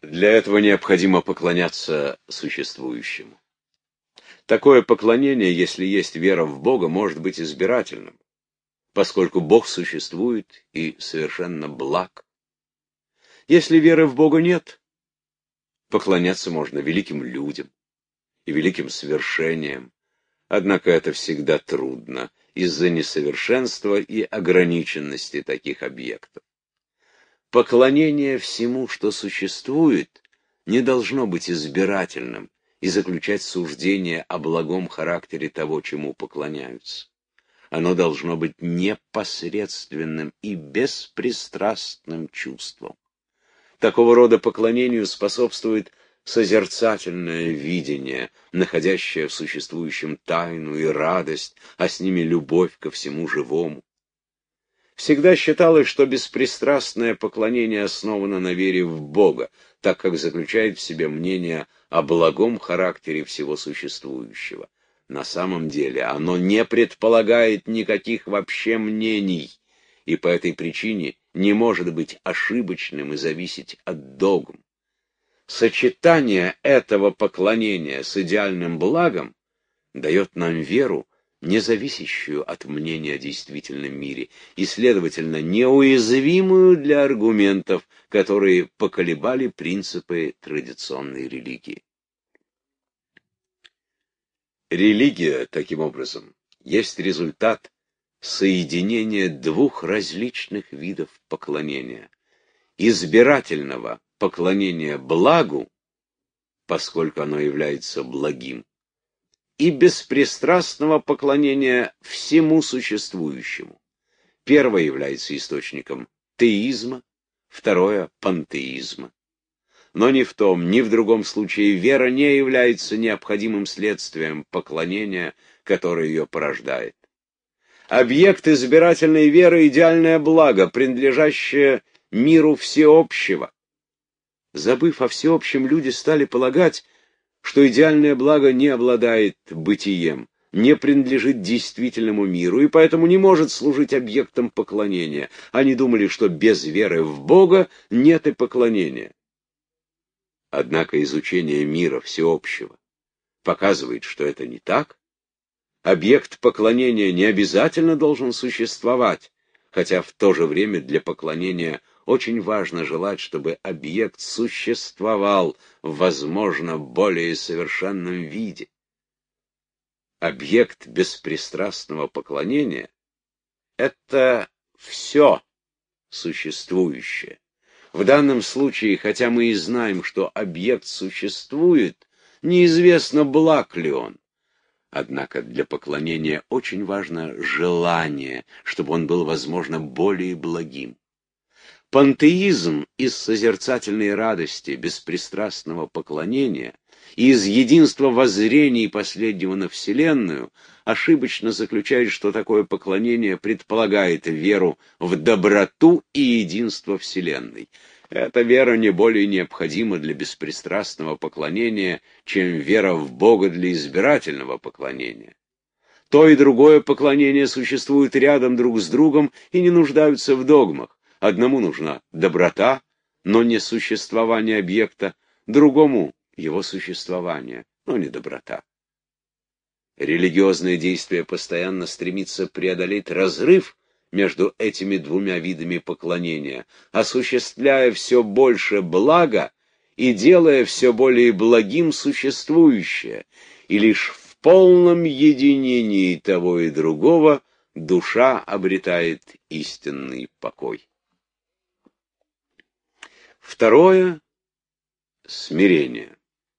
Для этого необходимо поклоняться существующему. Такое поклонение, если есть вера в Бога, может быть избирательным, поскольку Бог существует и совершенно благ. Если веры в Бога нет, поклоняться можно великим людям и великим свершениям, однако это всегда трудно из-за несовершенства и ограниченности таких объектов. Поклонение всему, что существует, не должно быть избирательным и заключать суждение о благом характере того, чему поклоняются. Оно должно быть непосредственным и беспристрастным чувством. Такого рода поклонению способствует созерцательное видение, находящее в существующем тайну и радость, а с ними любовь ко всему живому. Всегда считалось, что беспристрастное поклонение основано на вере в Бога, так как заключает в себе мнение о благом характере всего существующего. На самом деле оно не предполагает никаких вообще мнений, и по этой причине не может быть ошибочным и зависеть от догм. Сочетание этого поклонения с идеальным благом дает нам веру, не зависящую от мнения о действительном мире, и, следовательно, неуязвимую для аргументов, которые поколебали принципы традиционной религии. Религия, таким образом, есть результат соединения двух различных видов поклонения. Избирательного поклонения благу, поскольку оно является благим, и беспристрастного поклонения всему существующему. Первое является источником теизма, второе — пантеизма. Но ни в том, ни в другом случае вера не является необходимым следствием поклонения, которое ее порождает. Объект избирательной веры — идеальное благо, принадлежащее миру всеобщего. Забыв о всеобщем, люди стали полагать, что идеальное благо не обладает бытием, не принадлежит действительному миру и поэтому не может служить объектом поклонения. Они думали, что без веры в Бога нет и поклонения. Однако изучение мира всеобщего показывает, что это не так. Объект поклонения не обязательно должен существовать, хотя в то же время для поклонения очень важно желать, чтобы объект существовал в, возможно, более совершенном виде. Объект беспристрастного поклонения — это все существующее. В данном случае, хотя мы и знаем, что объект существует, неизвестно, благ ли он. Однако для поклонения очень важно желание, чтобы он был, возможно, более благим. Пантеизм из созерцательной радости, беспристрастного поклонения и из единства воззрений последнего на Вселенную ошибочно заключает, что такое поклонение предполагает веру в доброту и единство Вселенной. Эта вера не более необходима для беспристрастного поклонения, чем вера в Бога для избирательного поклонения. То и другое поклонение существуют рядом друг с другом и не нуждаются в догмах. Одному нужна доброта, но не существование объекта, другому — его существование, но не доброта. Религиозное действие постоянно стремится преодолеть разрыв между этими двумя видами поклонения, осуществляя все больше блага и делая все более благим существующее, и лишь в полном единении того и другого душа обретает истинный покой. Второе — смирение.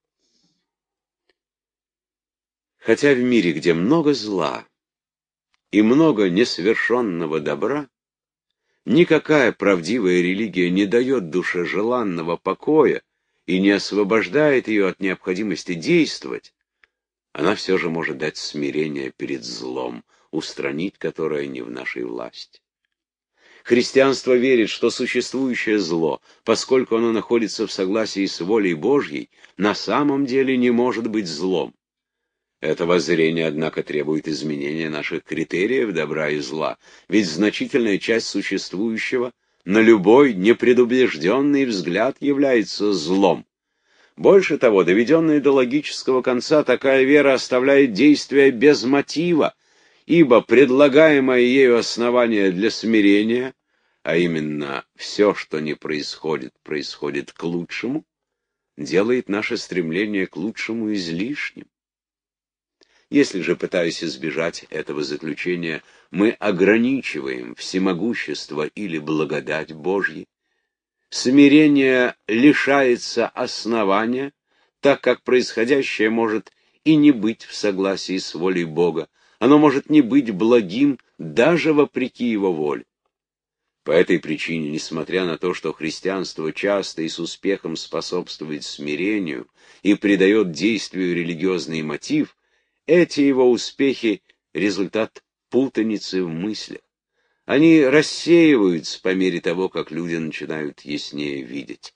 Хотя в мире, где много зла и много несовершенного добра, никакая правдивая религия не дает душе желанного покоя и не освобождает ее от необходимости действовать, она все же может дать смирение перед злом, устранить которое не в нашей власти. Христианство верит, что существующее зло, поскольку оно находится в согласии с волей Божьей, на самом деле не может быть злом. Это воззрение, однако, требует изменения наших критериев добра и зла, ведь значительная часть существующего на любой непредубежденный взгляд является злом. Больше того, доведенная до логического конца, такая вера оставляет действие без мотива, ибо предлагаемое ею основание для смирения, а именно все, что не происходит, происходит к лучшему, делает наше стремление к лучшему излишним. Если же, пытаясь избежать этого заключения, мы ограничиваем всемогущество или благодать Божьей, смирение лишается основания, так как происходящее может и не быть в согласии с волей Бога, оно может не быть благим даже вопреки его воле. По этой причине, несмотря на то, что христианство часто и с успехом способствует смирению и придает действию религиозный мотив, эти его успехи — результат путаницы в мыслях. Они рассеиваются по мере того, как люди начинают яснее видеть.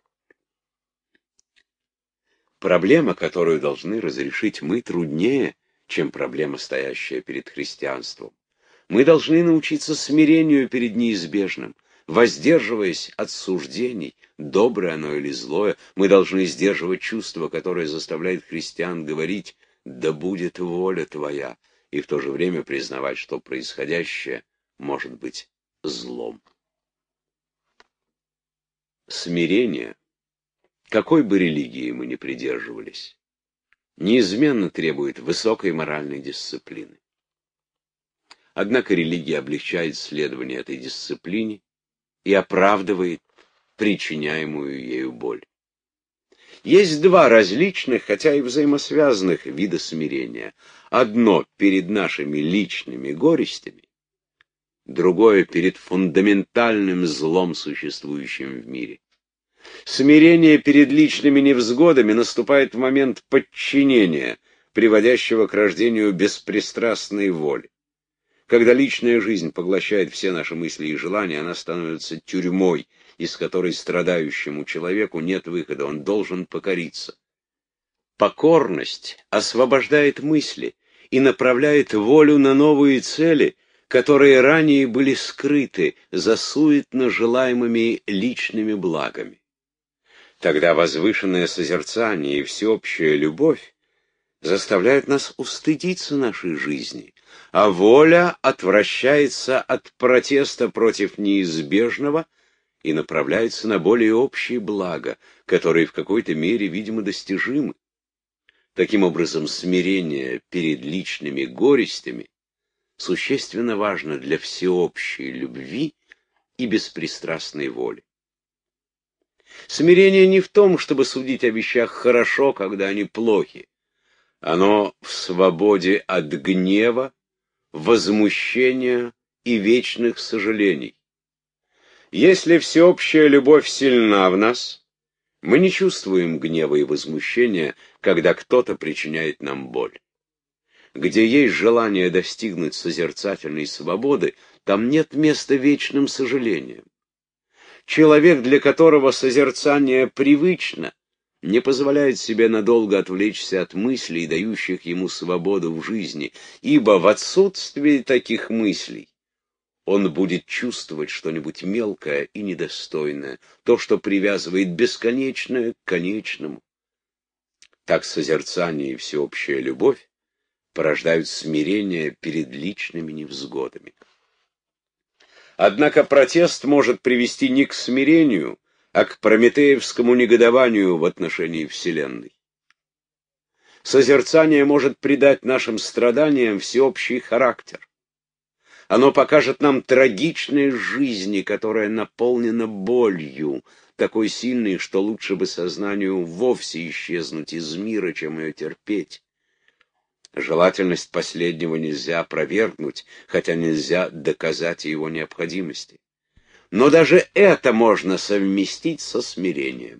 Проблема, которую должны разрешить мы, труднее, чем проблема, стоящая перед христианством. Мы должны научиться смирению перед неизбежным, воздерживаясь от суждений, доброе оно или злое. Мы должны сдерживать чувство, которое заставляет христиан говорить «да будет воля твоя», и в то же время признавать, что происходящее может быть злом. Смирение, какой бы религии мы ни придерживались, неизменно требует высокой моральной дисциплины. Однако религия облегчает следование этой дисциплине и оправдывает причиняемую ею боль. Есть два различных, хотя и взаимосвязанных вида смирения. Одно перед нашими личными горестями, другое перед фундаментальным злом, существующим в мире. Смирение перед личными невзгодами наступает в момент подчинения, приводящего к рождению беспристрастной воли. Когда личная жизнь поглощает все наши мысли и желания, она становится тюрьмой, из которой страдающему человеку нет выхода, он должен покориться. Покорность освобождает мысли и направляет волю на новые цели, которые ранее были скрыты за суетно желаемыми личными благами. Тогда возвышенное созерцание и всеобщая любовь заставляют нас устыдиться нашей жизни, а воля отвращается от протеста против неизбежного и направляется на более общие блага, которые в какой-то мере, видимо, достижимы. Таким образом, смирение перед личными горестями существенно важно для всеобщей любви и беспристрастной воли. Смирение не в том, чтобы судить о вещах хорошо, когда они плохи. Оно в свободе от гнева, возмущения и вечных сожалений. Если всеобщая любовь сильна в нас, мы не чувствуем гнева и возмущения, когда кто-то причиняет нам боль. Где есть желание достигнуть созерцательной свободы, там нет места вечным сожалениям. Человек, для которого созерцание привычно, не позволяет себе надолго отвлечься от мыслей, дающих ему свободу в жизни, ибо в отсутствии таких мыслей он будет чувствовать что-нибудь мелкое и недостойное, то, что привязывает бесконечное к конечному. Так созерцание и всеобщая любовь порождают смирение перед личными невзгодами. Однако протест может привести не к смирению, а к прометеевскому негодованию в отношении Вселенной. Созерцание может придать нашим страданиям всеобщий характер. Оно покажет нам трагичность жизни, которая наполнена болью, такой сильной, что лучше бы сознанию вовсе исчезнуть из мира, чем ее терпеть. Желательность последнего нельзя опровергнуть, хотя нельзя доказать его необходимости. Но даже это можно совместить со смирением.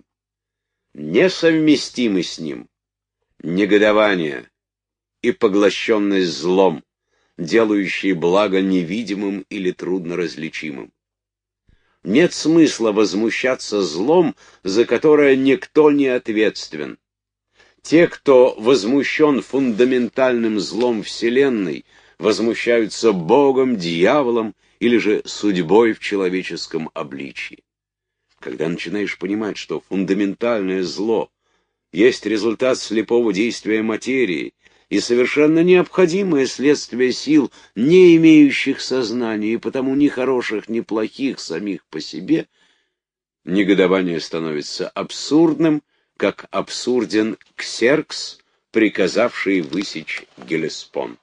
Несовместимы с ним негодование и поглощенность злом, делающие благо невидимым или трудноразличимым. Нет смысла возмущаться злом, за которое никто не ответственен. Те, кто возмущен фундаментальным злом Вселенной, возмущаются Богом, дьяволом или же судьбой в человеческом обличии. Когда начинаешь понимать, что фундаментальное зло есть результат слепого действия материи и совершенно необходимое следствие сил, не имеющих сознания и потому ни хороших, ни плохих самих по себе, негодование становится абсурдным, как абсурден Ксеркс, приказавший высечь Геллеспонд.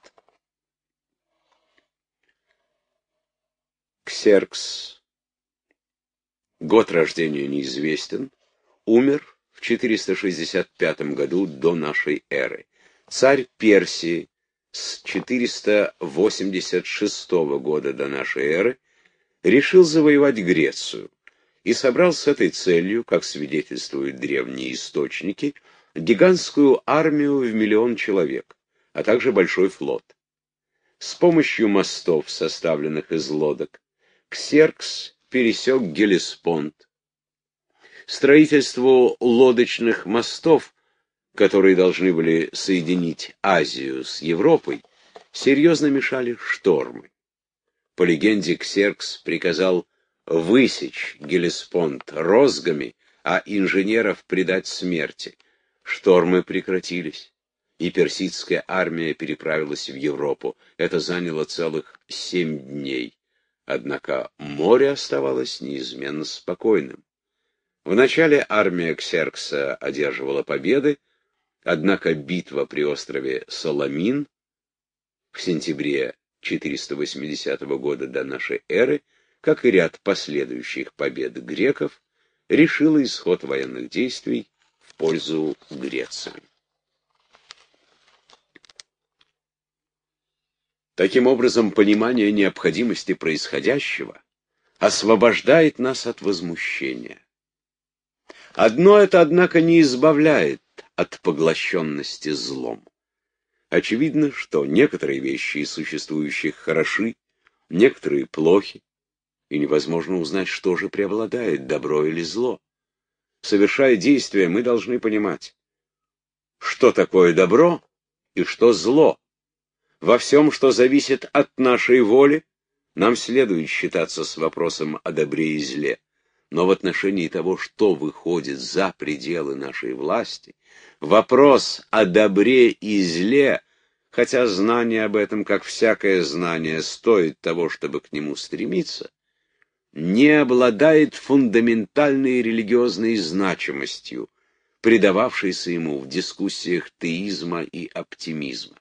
Ксеркс, год рождения неизвестен, умер в 465 году до нашей эры. Царь Персии с 486 года до нашей эры решил завоевать Грецию и собрал с этой целью, как свидетельствуют древние источники, гигантскую армию в 1 000 000 человек, а также большой флот. С помощью мостов, составленных из лодок, Ксеркс пересек Геллеспонд. Строительству лодочных мостов, которые должны были соединить Азию с Европой, серьезно мешали штормы. По легенде, Ксеркс приказал высечь Геллеспонд розгами, а инженеров предать смерти. Штормы прекратились, и персидская армия переправилась в Европу. Это заняло целых 7 дней. Однако море оставалось неизменно спокойным. Вначале армия Ксеркса одерживала победы, однако битва при острове Саламин в сентябре 480 года до нашей эры, как и ряд последующих побед греков, решила исход военных действий в пользу Греции. Таким образом, понимание необходимости происходящего освобождает нас от возмущения. Одно это, однако, не избавляет от поглощенности злом. Очевидно, что некоторые вещи из существующих хороши, некоторые плохи, и невозможно узнать, что же преобладает, добро или зло. Совершая действия, мы должны понимать, что такое добро и что зло. Во всем, что зависит от нашей воли, нам следует считаться с вопросом о добре и зле. Но в отношении того, что выходит за пределы нашей власти, вопрос о добре и зле, хотя знание об этом, как всякое знание, стоит того, чтобы к нему стремиться, не обладает фундаментальной религиозной значимостью, придававшейся ему в дискуссиях теизма и оптимизма.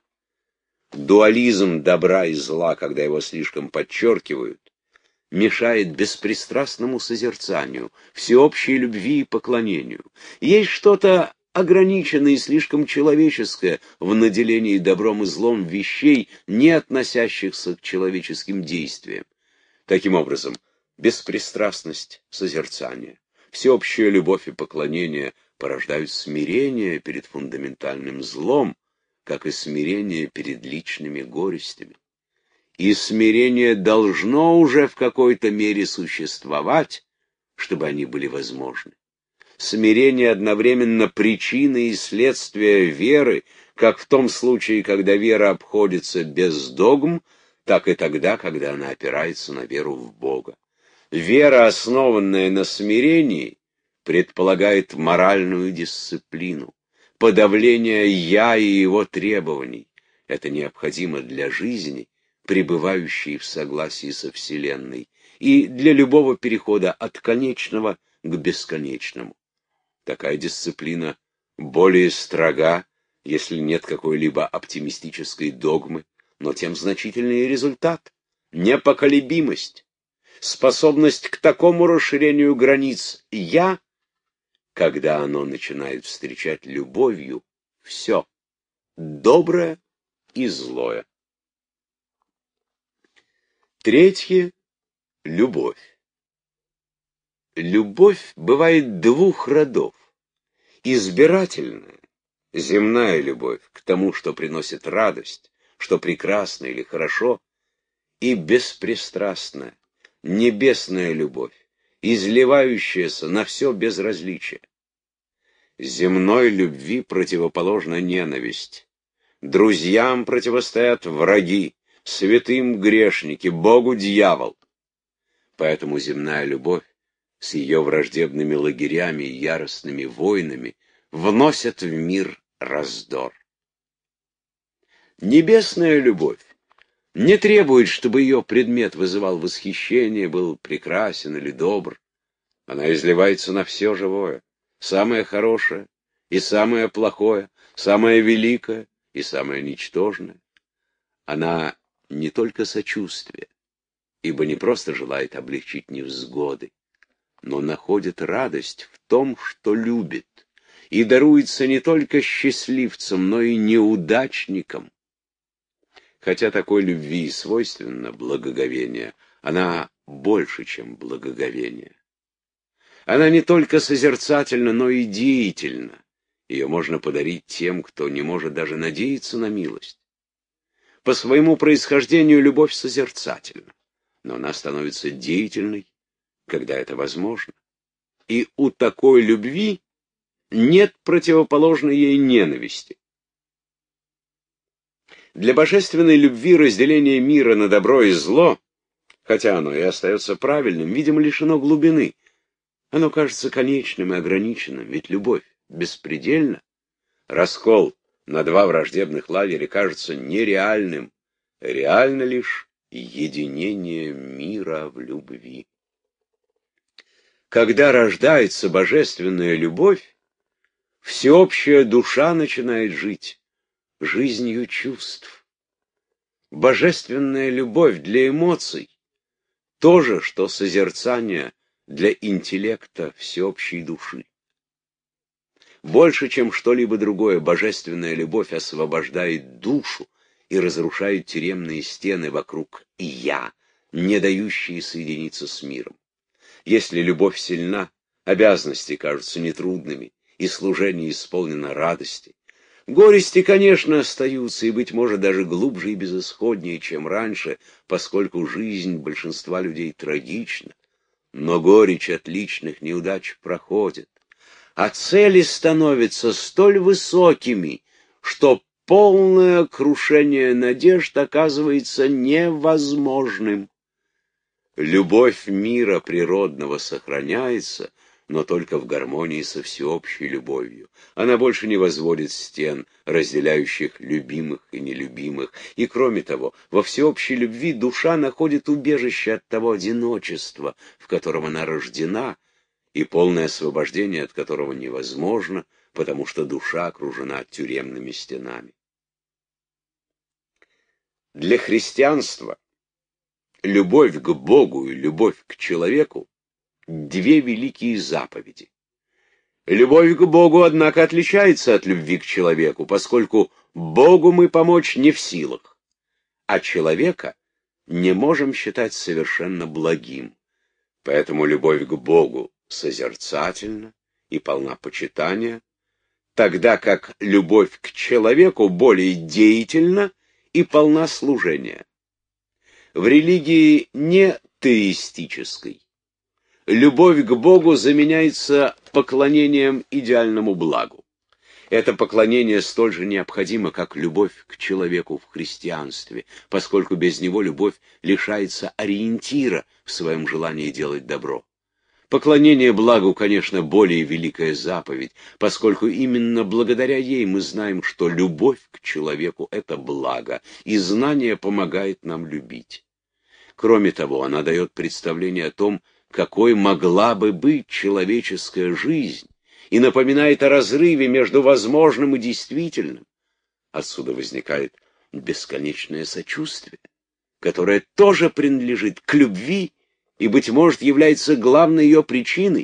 Дуализм добра и зла, когда его слишком подчеркивают, мешает беспристрастному созерцанию, всеобщей любви и поклонению. Есть что-то ограниченное и слишком человеческое в наделении добром и злом вещей, не относящихся к человеческим действиям. Таким образом, беспристрастность созерцания, всеобщая любовь и поклонение порождают смирение перед фундаментальным злом, как и смирение перед личными горестями. И смирение должно уже в какой-то мере существовать, чтобы они были возможны. Смирение одновременно причина и следствие веры, как в том случае, когда вера обходится без догм, так и тогда, когда она опирается на веру в Бога. Вера, основанная на смирении, предполагает моральную дисциплину, подавление «я» и его требований. Это необходимо для жизни, пребывающей в согласии со Вселенной, и для любого перехода от конечного к бесконечному. Такая дисциплина более строга, если нет какой-либо оптимистической догмы, но тем значительный результат — непоколебимость, способность к такому расширению границ «я», когда оно начинает встречать любовью все, доброе и злое. Третье — любовь. Любовь бывает двух родов. Избирательная, земная любовь к тому, что приносит радость, что прекрасно или хорошо, и беспристрастная, небесная любовь, изливающаяся на все без различия. Земной любви противоположна ненависть. Друзьям противостоят враги, святым грешники, Богу дьявол. Поэтому земная любовь с ее враждебными лагерями и яростными войнами вносит в мир раздор. Небесная любовь не требует, чтобы ее предмет вызывал восхищение, был прекрасен или добр. Она изливается на все живое, самое хорошее и самое плохое, самое великое и самое ничтожное. Она не только сочувствие, ибо не просто желает облегчить невзгоды, но находит радость в том, что любит, и даруется не только счастливцам, но и неудачникам. Хотя такой любви и свойственно благоговение, она больше, чем благоговение. Она не только созерцательна, но и деятельна. Ее можно подарить тем, кто не может даже надеяться на милость. По своему происхождению любовь созерцательна, но она становится деятельной, когда это возможно. И у такой любви нет противоположной ей ненависти. Для божественной любви разделение мира на добро и зло, хотя оно и остается правильным, видимо, лишено глубины. Оно кажется конечным и ограниченным, ведь любовь беспредельна. Раскол на два враждебных лагеря кажется нереальным. Реально лишь единение мира в любви. Когда рождается божественная любовь, всеобщая душа начинает жить жизнью чувств. Божественная любовь для эмоций — то же, что созерцание для интеллекта всеобщей души. Больше, чем что-либо другое, божественная любовь освобождает душу и разрушает тюремные стены вокруг «я», не дающие соединиться с миром. Если любовь сильна, обязанности кажутся нетрудными, и служение исполнено радости. Горести, конечно, остаются, и, быть может, даже глубже и безысходнее, чем раньше, поскольку жизнь большинства людей трагична. Но горечь от личных неудач проходит, а цели становятся столь высокими, что полное крушение надежд оказывается невозможным. Любовь мира природного сохраняется, но только в гармонии со всеобщей любовью. Она больше не возводит стен, разделяющих любимых и нелюбимых. И кроме того, во всеобщей любви душа находит убежище от того одиночества, в котором она рождена, и полное освобождение от которого невозможно, потому что душа окружена тюремными стенами. Для христианства любовь к Богу и любовь к человеку — две великие заповеди. Любовь к Богу, однако, отличается от любви к человеку, поскольку Богу мы помочь не в силах, а человека не можем считать совершенно благим. Поэтому любовь к Богу созерцательна и полна почитания, тогда как любовь к человеку более деятельна и полна служения. В религии не теистической любовь к Богу заменяется поклонением идеальному благу. Это поклонение столь же необходимо, как любовь к человеку в христианстве, поскольку без него любовь лишается ориентира в своем желании делать добро. Поклонение благу, конечно, более великая заповедь, поскольку именно благодаря ей мы знаем, что любовь к человеку — это благо, и знание помогает нам любить. Кроме того, она дает представление о том, какой могла бы быть человеческая жизнь, и напоминает о разрыве между возможным и действительным. Отсюда возникает бесконечное сочувствие, которое тоже принадлежит к любви и, быть может, является главной ее причиной.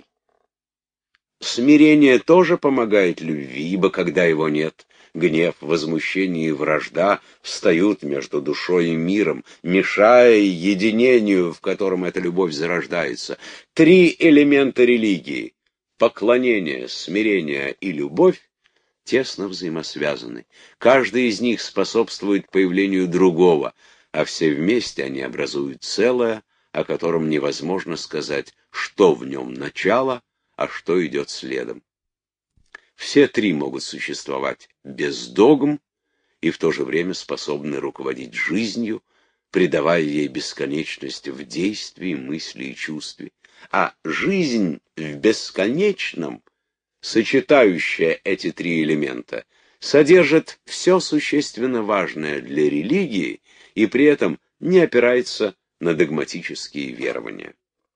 Смирение тоже помогает любви, ибо когда его нет, гнев, возмущение и вражда встают между душой и миром, мешая единению, в котором эта любовь зарождается. Три элемента религии — поклонение, смирение и любовь — тесно взаимосвязаны. Каждый из них способствует появлению другого, а все вместе они образуют целое, о котором невозможно сказать, что в нем начало, а что идет следом. Все три могут существовать без догм и в то же время способны руководить жизнью, придавая ей бесконечность в действии, мысли и чувстве. А жизнь в бесконечном, сочетающая эти три элемента, содержит все существенно важное для религии и при этом не опирается на догматические верования.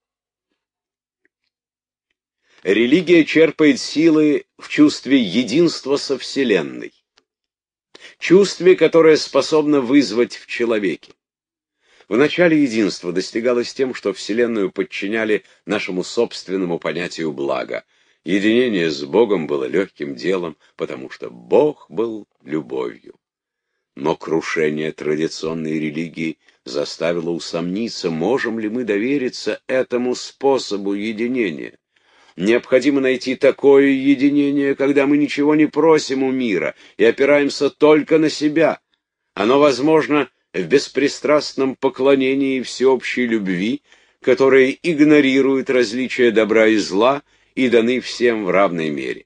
Религия черпает силы в чувстве единства со Вселенной, чувстве, которое способно вызвать в человеке. В начале единство достигалось тем, что Вселенную подчиняли нашему собственному понятию блага. Единение с Богом было легким делом, потому что Бог был любовью. Но крушение традиционной религии заставило усомниться, можем ли мы довериться этому способу единения. Необходимо найти такое единение, когда мы ничего не просим у мира и опираемся только на себя. Оно возможно в беспристрастном поклонении и всеобщей любви, которые игнорируют различия добра и зла и даны всем в равной мере.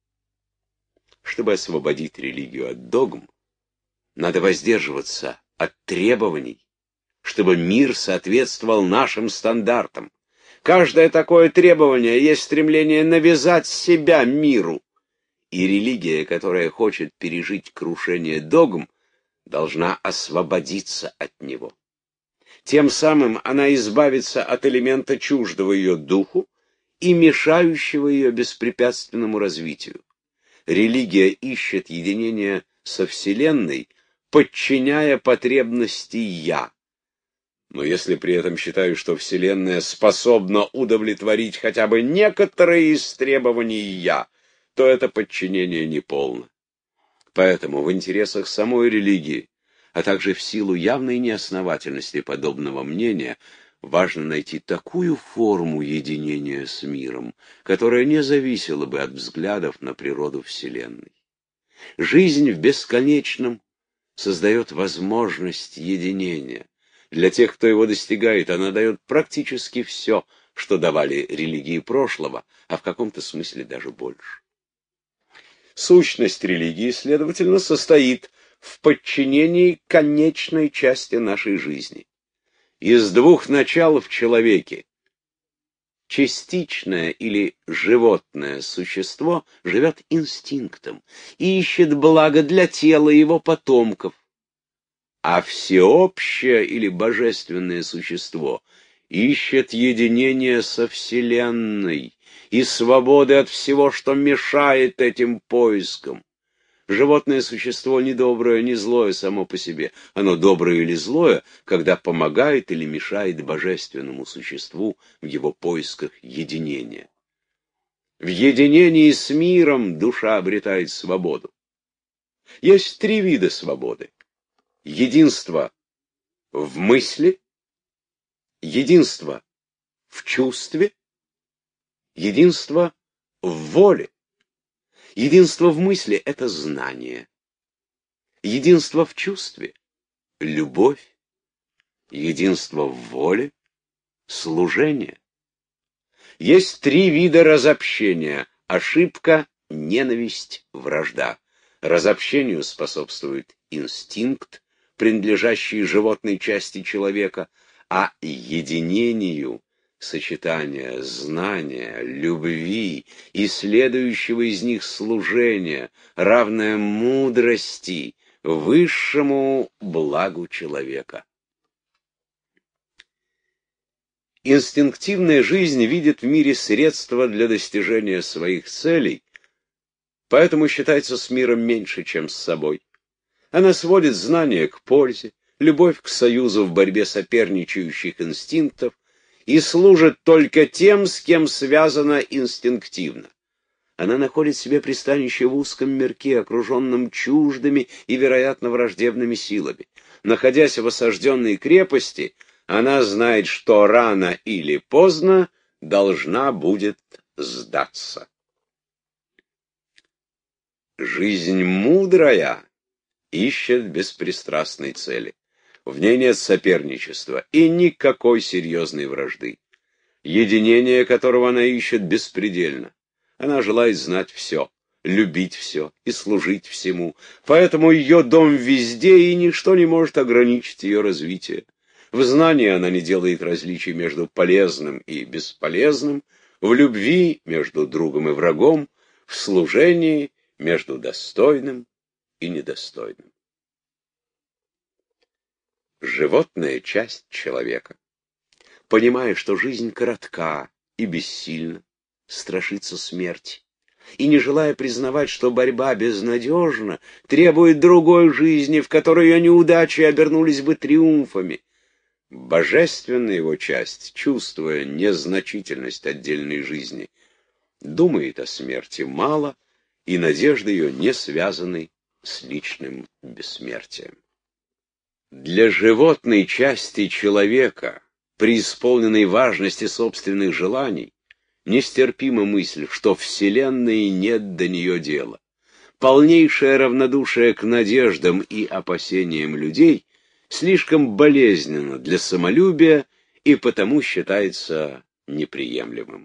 Чтобы освободить религию от догм, надо воздерживаться от требований, чтобы мир соответствовал нашим стандартам. Каждое такое требование есть стремление навязать себя миру. И религия, которая хочет пережить крушение догм, должна освободиться от него. Тем самым она избавится от элемента чуждого ее духу и мешающего ее беспрепятственному развитию. Религия ищет единение со Вселенной, подчиняя потребности «я». Но если при этом считаю, что Вселенная способна удовлетворить хотя бы некоторые из требований «я», то это подчинение неполно. Поэтому в интересах самой религии, а также в силу явной неосновательности подобного мнения, важно найти такую форму единения с миром, которая не зависела бы от взглядов на природу Вселенной. Жизнь в бесконечном создает возможность единения. Для тех, кто его достигает, она дает практически все, что давали религии прошлого, а в каком-то смысле даже больше. Сущность религии, следовательно, состоит в подчинении конечной части нашей жизни. Из двух начал в человеке. Частичное или животное существо живет инстинктом и ищет благо для тела его потомков, а всеобщее или божественное существо ищет единения со Вселенной и свободы от всего, что мешает этим поискам. Животное существо ни доброе, ни злое само по себе. Оно доброе или злое, когда помогает или мешает божественному существу в его поисках единения. В единении с миром душа обретает свободу. Есть три вида свободы. Единство в мысли, единство в чувстве, единство в воле. Единство в мысли — это знание. Единство в чувстве — любовь. Единство в воле — служение. Есть три вида разобщения: ошибка, ненависть, вражда. Разобщению способствует инстинкт, принадлежащий животной части человека, а единению — сочетание знания, любви и следующего из них служения, равное мудрости, высшему благу человека. Инстинктивная жизнь видит в мире средства для достижения своих целей, поэтому считается с миром меньше, чем с собой. Она сводит знания к пользе, любовь к союзу в борьбе соперничающих инстинктов и служит только тем, с кем связана инстинктивно. Она находит себе пристанище в узком мирке, окруженном чуждыми и, вероятно, враждебными силами. Находясь в осажденной крепости, она знает, что рано или поздно должна будет сдаться. Жизнь мудрая ищет беспристрастной цели. В ней нет соперничества и никакой серьезной вражды. Единение, которого она ищет, беспредельно. Она желает знать все. любить все и служить всему, поэтому ее дом везде, и ничто не может ограничить ее развитие. В знании она не делает различий между полезным и бесполезным, в любви между другом и врагом, в служении между достойным и недостойным. Животная часть человека, понимая, что жизнь коротка и бессильна, страшится смерти, и не желая признавать, что борьба безнадежна, требует другой жизни, в которой ее неудачи обернулись бы триумфами. Божественная его часть, чувствуя незначительность отдельной жизни, думает о смерти мало, и надежды ее не связаны с личным бессмертием. Для животной части человека, преисполненной важности собственных желаний, нестерпима мысль, что Вселенной нет до нее дела. Полнейшее равнодушие к надеждам и опасениям людей слишком болезненно для самолюбия и потому считается неприемлемым.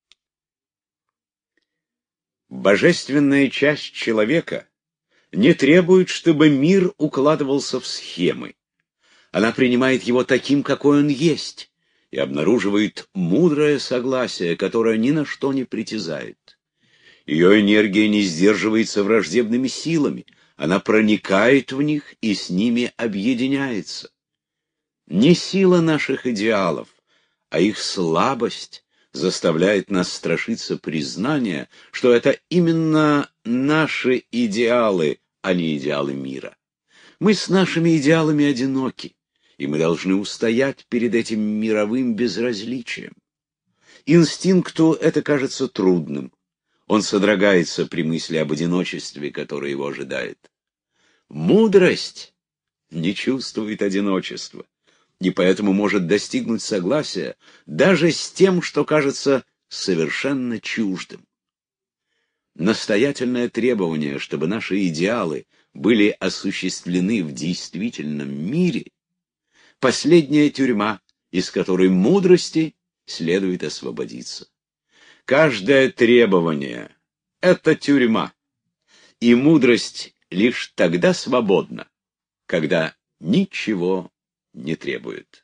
Божественная часть человека не требует, чтобы мир укладывался в схемы. Она принимает его таким, какой он есть, и обнаруживает мудрое согласие, которое ни на что не притязает. Ее энергия не сдерживается враждебными силами, она проникает в них и с ними объединяется. Не сила наших идеалов, а их слабость заставляет нас страшиться признания, что это именно наши идеалы, а не идеалы мира. Мы с нашими идеалами одиноки, и мы должны устоять перед этим мировым безразличием. Инстинкту это кажется трудным. Он содрогается при мысли об одиночестве, которое его ожидает. Мудрость не чувствует одиночества, и поэтому может достигнуть согласия даже с тем, что кажется совершенно чуждым. Настоятельное требование, чтобы наши идеалы были осуществлены в действительном мире, последняя тюрьма, из которой мудрости следует освободиться. Каждое требование — это тюрьма, и мудрость лишь тогда свободна, когда ничего не требует.